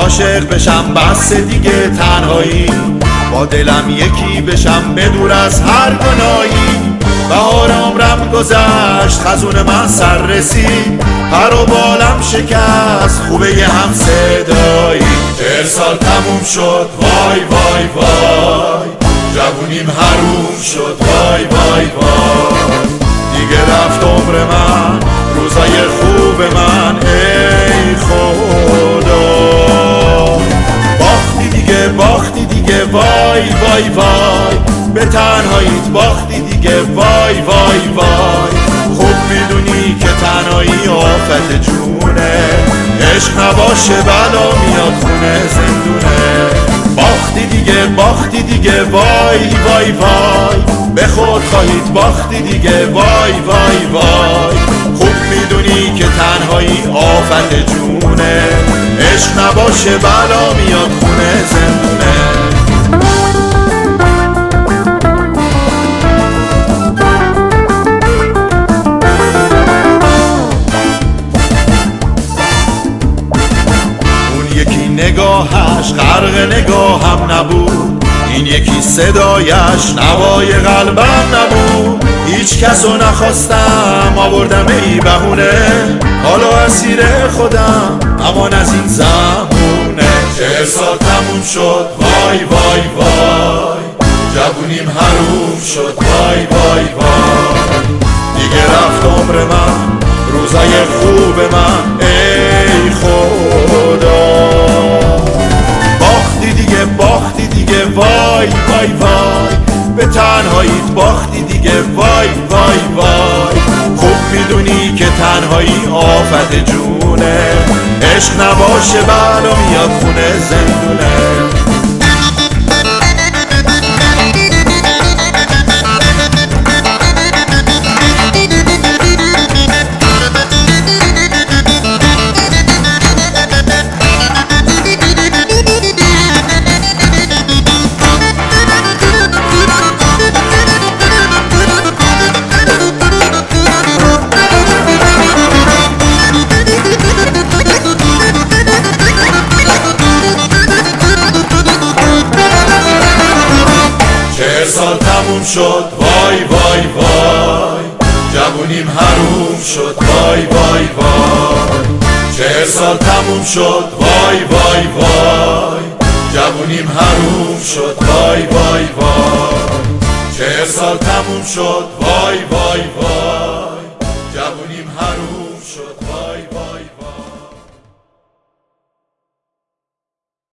عاشق بشم بس دیگه تنهایی، با دلم یکی بشم بدور از هر گناهی. بهار عمرم گذشت خزون من سر رسید، پر و بالم شکست خوبه ی هم صدایی. 40 سال تموم شد وای وای وای، جوونیم حروم شد وای وای وای. دیگه رفت عمر من، روزای خوب من، ای خدا. باختی دیگه باختی دیگه وای وای وای، به تنهاییت باختی دیگه وای وای وای. خوب میدونی که تنهایی آفت جونه، عشق نباشه بلا میاد خونه زندونه. باختی دیگه باختی دیگه وای وای وای، به خود خواهید باختی دیگه وای وای وای. خوب میدونی که تنهایی آفت جونه، عشق نباشه بلا میاد خونه زندونه. نگاهش غرق نگاهم نبود، این یکی صدایش نوای قلبم نبود. هیچ کسو نخواستم آوردم ای بهونه، حالا اسیر خودم امان از این زمونه. 40 سال تموم شد وای وای وای، جوونیم حروم شد وای وای وای. دیگه رفت عمر من، روزای خوب من، ای خدا. باختی دیگه وای وای وای، به تنهاییت باختی دیگه وای وای وای. خوب میدونی که تنهایی آفت جونه، عشق نباشه بلا میاد خونه زندونه. سال تموم شد وای وای وای، جوونیم حروم شد وای وای وای. 40 سال تموم شد وای وای وای، جوونیم حروم شد وای وای وای. 40 سال تموم شد وای وای وای، جوونیم حروم